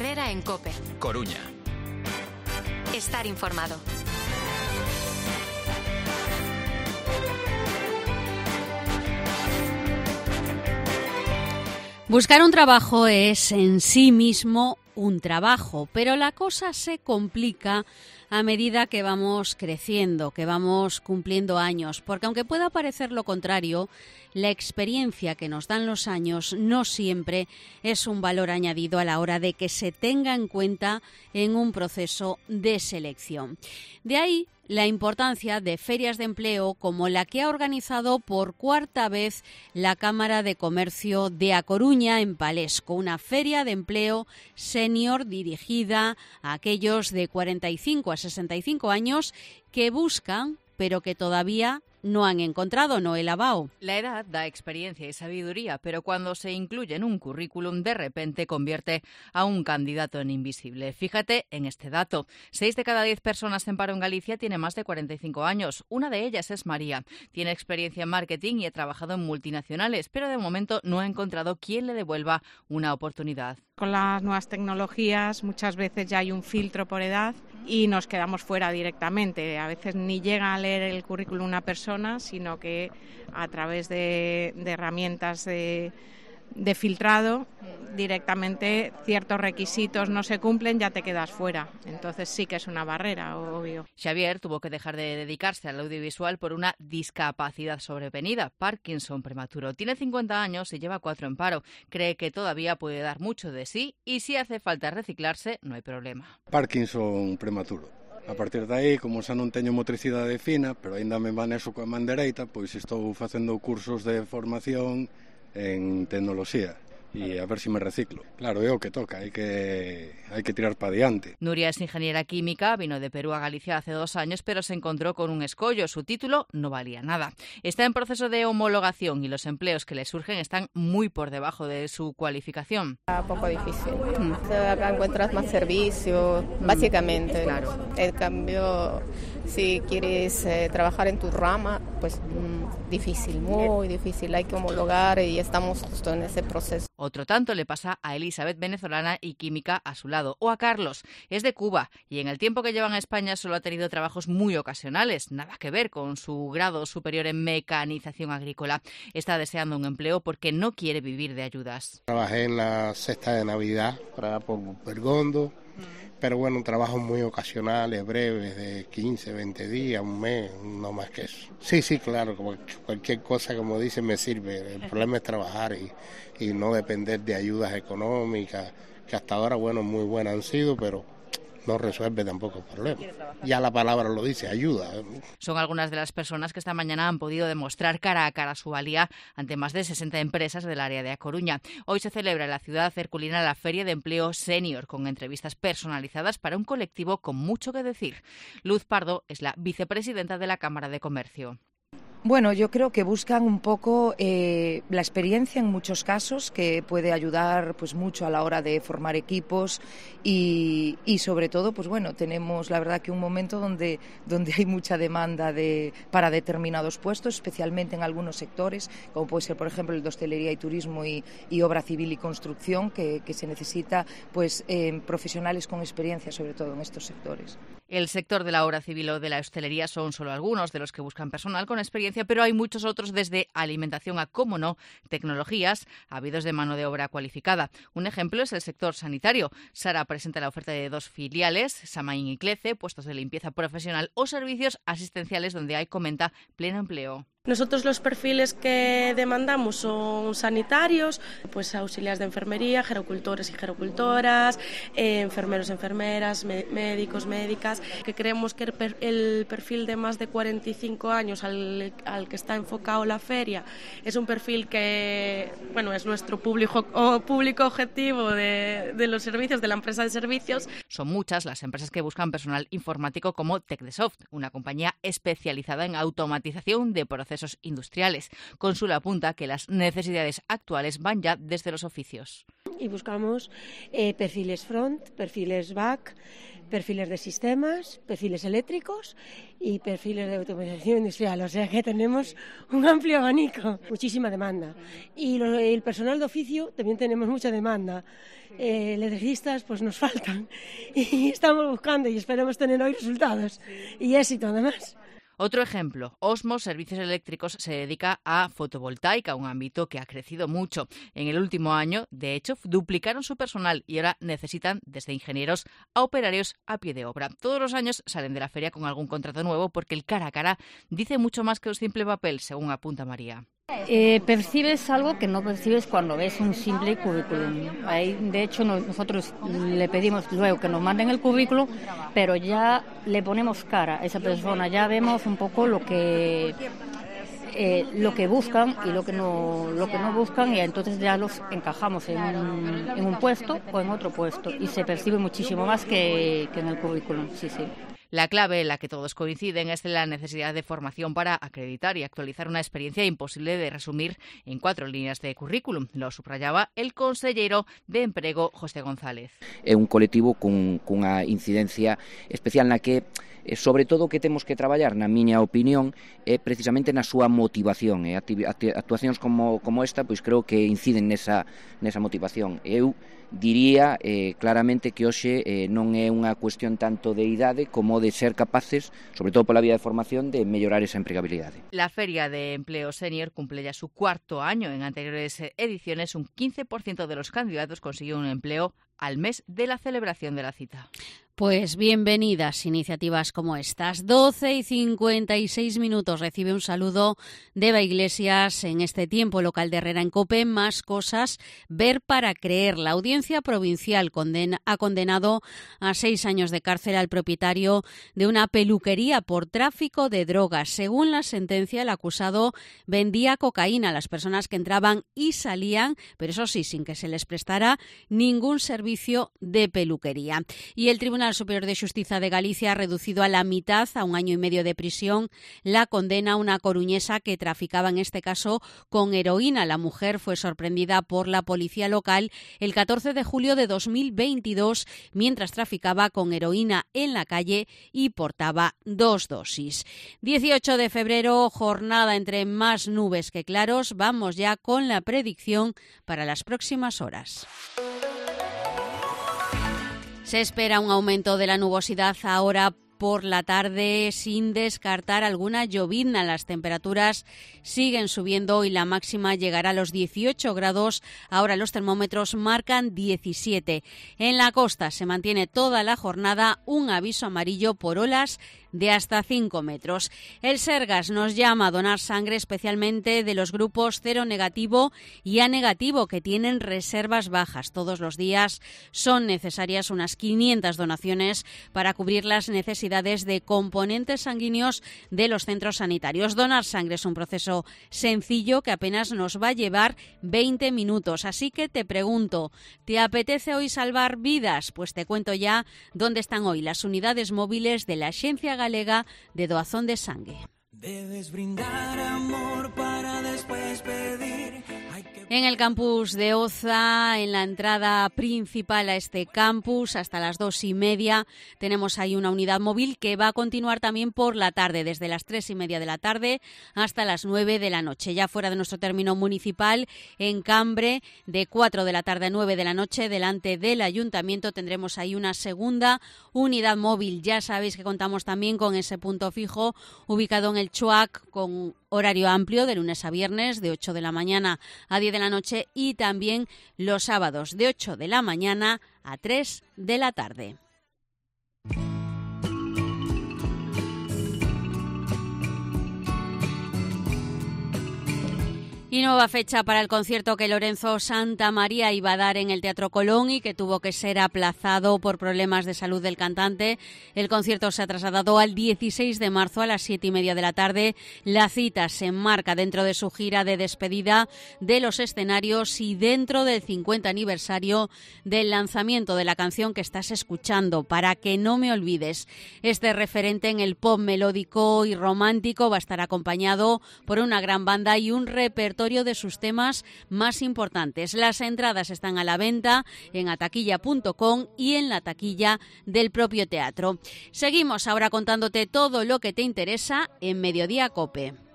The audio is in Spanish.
Herrera en COPE. Coruña. Estar informado. Buscar un trabajo es en sí mismo un trabajo, pero la cosa se complica a medida que vamos creciendo, que vamos cumpliendo años, porque aunque pueda parecer lo contrario, la experiencia que nos dan los años no siempre es un valor añadido a la hora de que se tenga en cuenta en un proceso de selección. De ahí la importancia de ferias de empleo como la que ha organizado por cuarta vez la Cámara de Comercio de A Coruña en Palesco, una feria de empleo senior dirigida a aquellos de 45 a 65 años que buscan, pero que todavía no han encontrado, no el lavao. La edad da experiencia y sabiduría, pero cuando se incluye en un currículum, de repente convierte a un candidato en invisible. Fíjate en este dato. 6 de cada 10 personas en paro en Galicia tiene más de 45 años. Una de ellas es María. Tiene experiencia en marketing y ha trabajado en multinacionales, pero de momento no ha encontrado quien le devuelva una oportunidad. Con las nuevas tecnologías muchas veces ya hay un filtro por edad y nos quedamos fuera directamente. A veces ni llega a leer el currículum una persona, sino que a través de herramientas de filtrado directamente ciertos requisitos no se cumplen, ya te quedas fuera. Entonces sí que es una barrera, obvio. Xavier tuvo que dejar de dedicarse al audiovisual por una discapacidad sobrevenida, Parkinson prematuro. Tiene 50 años y lleva 4 en paro. Cree que todavía puede dar mucho de sí y si hace falta reciclarse, no hay problema. Parkinson prematuro. A partir de aí, como xa non teño motricidade fina, pero aínda me manexo coa man dereita, pois estou facendo cursos de formación en tecnoloxía e a ver se me reciclo. Claro, é o que toca, hai que tirar para diante. Nuria es ingeniera química, vino de Perú a Galicia hace 2 años, pero se encontró con un escollo. Su título no valía nada. Está en proceso de homologación y los empleos que le surgen están muy por debajo de su cualificación. Un poco difícil. Acá encuentras más servicios, básicamente. Claro. En cambio, si quieres trabajar en tu rama, pues difícil, muy difícil. Hay que homologar y estamos justo en ese proceso. Otro tanto le pasa a Elizabeth, venezolana y química a su lado, o a Carlos, es de Cuba y en el tiempo que lleva en España solo ha tenido trabajos muy ocasionales, nada que ver con su grado superior en mecanización agrícola. Está deseando un empleo porque no quiere vivir de ayudas. Trabajé en la cesta de Navidad para Bergondo, pero bueno, trabajos muy ocasionales, breves, de 15, 20 días, un mes, no más que eso. Sí, claro, como cualquier cosa, como dicen, me sirve. El problema es trabajar y no depender de ayudas económicas, que hasta ahora, bueno, muy buenas han sido, pero no resuelve tampoco el problema. Ya la palabra lo dice, ayuda. Son algunas de las personas que esta mañana han podido demostrar cara a cara su valía ante más de 60 empresas del área de A Coruña. Hoy se celebra en la ciudad herculina la Feria de Empleo Senior, con entrevistas personalizadas para un colectivo con mucho que decir. Luz Pardo es la vicepresidenta de la Cámara de Comercio. Bueno, yo creo que buscan un poco la experiencia en muchos casos, que puede ayudar pues mucho a la hora de formar equipos y sobre todo, pues bueno, tenemos la verdad que un momento donde hay mucha demanda para determinados puestos, especialmente en algunos sectores, como puede ser, por ejemplo, el de hostelería y turismo y obra civil y construcción, que se necesita pues profesionales con experiencia, sobre todo en estos sectores. El sector de la obra civil o de la hostelería son solo algunos de los que buscan personal con experiencia, pero hay muchos otros, desde alimentación a, cómo no, tecnologías, habidos de mano de obra cualificada. Un ejemplo es el sector sanitario. Sara presenta la oferta de 2 filiales, Samaín y Clece, puestos de limpieza profesional o servicios asistenciales donde hay, comenta, pleno empleo. Nosotros los perfiles que demandamos son sanitarios, pues auxiliares de enfermería, gerocultores y gerocultoras, enfermeros, enfermeras, médicos, médicas, que creemos que el perfil de más de 45 años al que está enfocado la feria es un perfil que, bueno, es nuestro público objetivo de los servicios, de la empresa de servicios. Son muchas las empresas que buscan personal informático como TechDesoft, una compañía especializada en automatización de procesos procesos industriales. Consuelo apunta que las necesidades actuales van ya desde los oficios. Y buscamos perfiles front, perfiles back, perfiles de sistemas, perfiles eléctricos y perfiles de automatización industrial. O sea que tenemos un amplio abanico, muchísima demanda. Y el personal de oficio también tenemos mucha demanda. Electricistas pues nos faltan y estamos buscando y esperemos tener hoy resultados y éxito además. Otro ejemplo, Osmos Servicios Eléctricos se dedica a fotovoltaica, un ámbito que ha crecido mucho. En el último año, de hecho, duplicaron su personal y ahora necesitan desde ingenieros a operarios a pie de obra. Todos los años salen de la feria con algún contrato nuevo porque el cara a cara dice mucho más que un simple papel, según apunta María. Percibes algo que no percibes cuando ves un simple currículum. Ahí, de hecho, nosotros le pedimos luego que nos manden el currículum, pero ya le ponemos cara a esa persona, ya vemos un poco lo que buscan y lo que no buscan, y entonces ya los encajamos en un puesto o en otro puesto y se percibe muchísimo más que en el currículum. Sí. La clave en la que todos coinciden es la necesidad de formación para acreditar y actualizar una experiencia imposible de resumir en 4 líneas de currículum. Lo subrayaba el consellero de Emprego, José González. É un colectivo cunha incidencia especial na que sobre todo o que temos que traballar, na miña opinión, é precisamente na súa motivación. E actuacións como esta, pois creo que inciden nesa motivación. Eu diría claramente que hoxe non é unha cuestión tanto de idade como de ser capaces, sobre todo pola vía de formación, de mellorar esa empregabilidade. La Feria de Empleo Senior cumple ya su 4º año. En anteriores ediciones, un 15% de los candidatos consiguió un empleo al mes de la celebración de la cita. Pues bienvenidas iniciativas como estas. 12:56. Recibe un saludo de Eva Iglesias en este tiempo local de Herrera en COPE. Más cosas, ver para creer. La Audiencia Provincial ha condenado a 6 años de cárcel al propietario de una peluquería por tráfico de drogas. Según la sentencia, el acusado vendía cocaína a las personas que entraban y salían, pero eso sí, sin que se les prestara ningún servicio de peluquería. Y el Tribunal Superior de Xustiza de Galicia ha reducido a la mitad, a 1 año y medio de prisión, la condena a una coruñesa que traficaba, en este caso, con heroína. La mujer fue sorprendida por la policía local el 14 de julio de 2022 mientras traficaba con heroína en la calle y portaba 2 dosis. 18 de febrero, jornada entre más nubes que claros. Vamos ya con la predicción para las próximas horas. Se espera un aumento de la nubosidad ahora por la tarde, sin descartar alguna llovizna. Las temperaturas siguen subiendo y la máxima llegará a los 18 grados. Ahora los termómetros marcan 17. En la costa se mantiene toda la jornada un aviso amarillo por olas de hasta 5 metros. El Sergas nos llama a donar sangre, especialmente de los grupos cero negativo y A negativo, que tienen reservas bajas. Todos los días son necesarias unas 500 donaciones para cubrir las necesidades de componentes sanguíneos de los centros sanitarios. Donar sangre es un proceso sencillo que apenas nos va a llevar 20 minutos. Así que te pregunto, ¿te apetece hoy salvar vidas? Pues te cuento ya dónde están hoy las unidades móviles de la Axencia Galega de Doazón de Sangue. Debes brindar amor para después pedir. En el campus de Oza, en la entrada principal a este campus, hasta las 2:30, tenemos ahí una unidad móvil que va a continuar también por la tarde, desde las 3:30 de la tarde hasta las 9 de la noche. Ya fuera de nuestro término municipal, en Cambre, de 4 de la tarde a 9 de la noche, delante del ayuntamiento, tendremos ahí una segunda unidad móvil. Ya sabéis que contamos también con ese punto fijo ubicado en el Chuac, con horario amplio de lunes a viernes, de 8 de la mañana a 10 de la noche, y también los sábados de 8 de la mañana a 3 de la tarde. Y nueva fecha para el concierto que Lorenzo Santamaría iba a dar en el Teatro Colón y que tuvo que ser aplazado por problemas de salud del cantante. El concierto se ha trasladado al 16 de marzo a las 7:30 de la tarde. La cita se enmarca dentro de su gira de despedida de los escenarios y dentro del 50 aniversario del lanzamiento de la canción que estás escuchando, Para que no me olvides. Este referente en el pop melódico y romántico va a estar acompañado por una gran banda y un repertorio de sus temas más importantes. Las entradas están a la venta en ataquilla.com y en la taquilla del propio teatro. Seguimos ahora contándote todo lo que te interesa en Mediodía COPE.